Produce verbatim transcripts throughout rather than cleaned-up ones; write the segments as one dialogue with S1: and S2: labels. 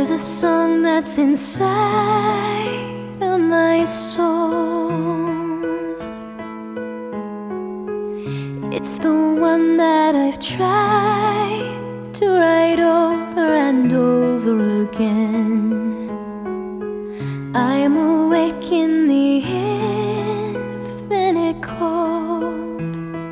S1: There's a song that's inside of my soul. It's the one that I've tried to write over and over again. I am awake in the infinite cold,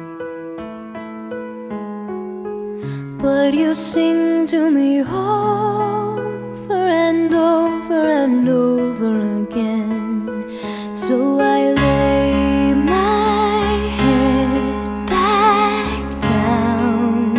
S1: but you sing to me over and over and over again. So I lay my head back down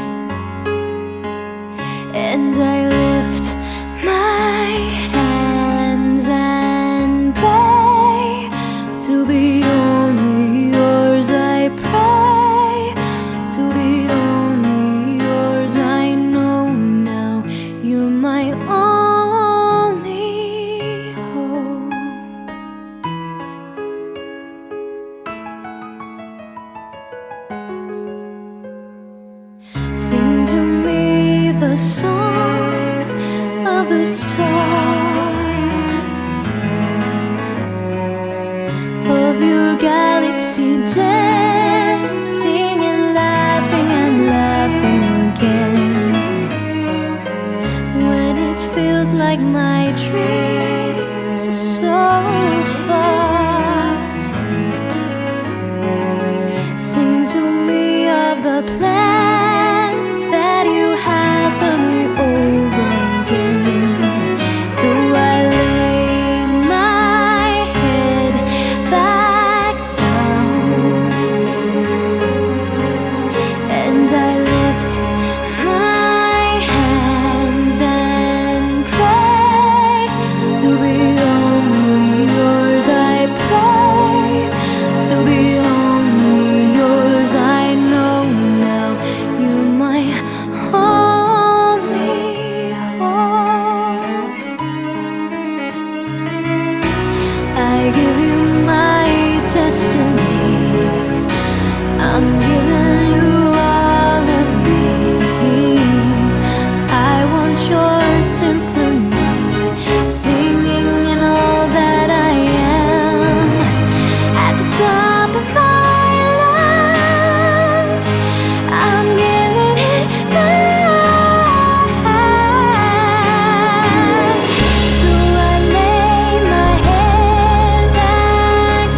S1: and I lift my hands and pray to be only yours. I pray to be only yours. I know now you're my only hope. Sing to me the song of the stars, of your galaxy dancing and laughing and laughing again. When it feels like my dreams are so far, sing to me of the plans that you have for me over again. So I lay my head back down and I lift my hands and pray to be only yours. I pray to be only yours. I know now you're my only hope. I give you my destiny. I'm giving you all of me. I want your symphony, singing in all that I am. At the top of my lungs, I'm giving it back. So I lay my head back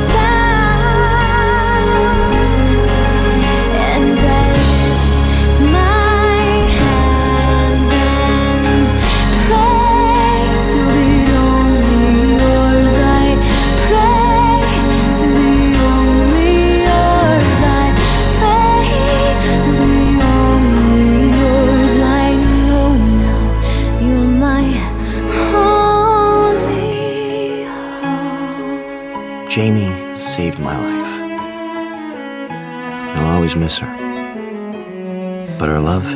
S1: down and I lift my hand and pray to be only yours. I pray to be only yours. I pray to be only yours. I know now you're my only hope.
S2: Jamie saved my life. I'll always miss her. But her love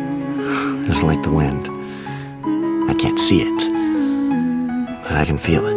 S2: is like the wind. I can't see it, but I can feel it.